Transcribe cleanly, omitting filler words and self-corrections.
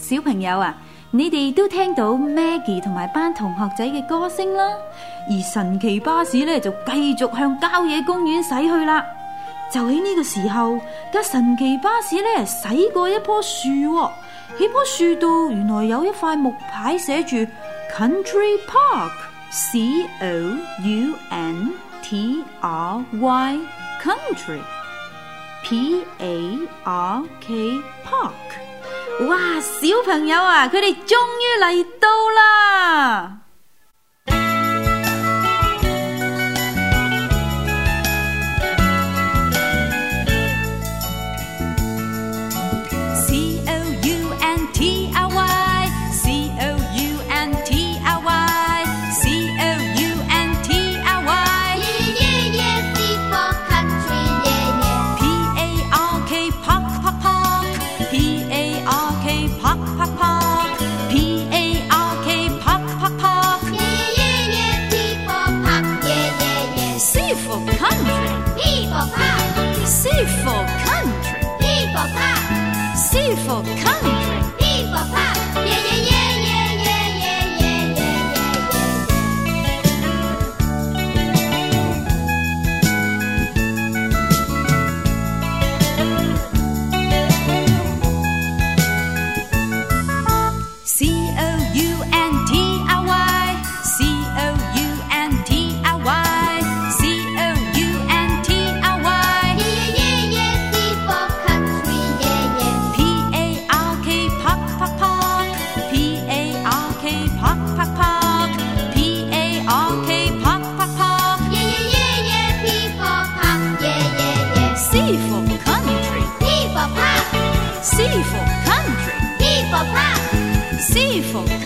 小朋友啊，你哋都聽到 Maggie 同埋班同學仔嘅歌聲啦，而神奇巴士咧就繼續向郊野公園駛去啦。就喺呢個時候，架神奇巴士咧駛過一棵樹喎，喺棵樹度原來有一塊木牌寫住 Country Park，C-O-U-N-T-R-Y Country P-A-R-K Park。 哇，小朋友啊，佢哋終於嚟到啦！For country, people park, yeah yeah yeah yeah yeah yeah yeah C-O-U-N-T-R-Y, C-O-U-N-T-R-Y, C-O-U-N-T-R-Y, yeah yeah yeah people country, yeah yeah. P-A-R-K Park Park Park, P-A-R-K Park Park Park, P-A-R-K Park Park Park. Yeah yeah yeah people park, yeah yeah yeah. C for country, People park, C for country, people park. C for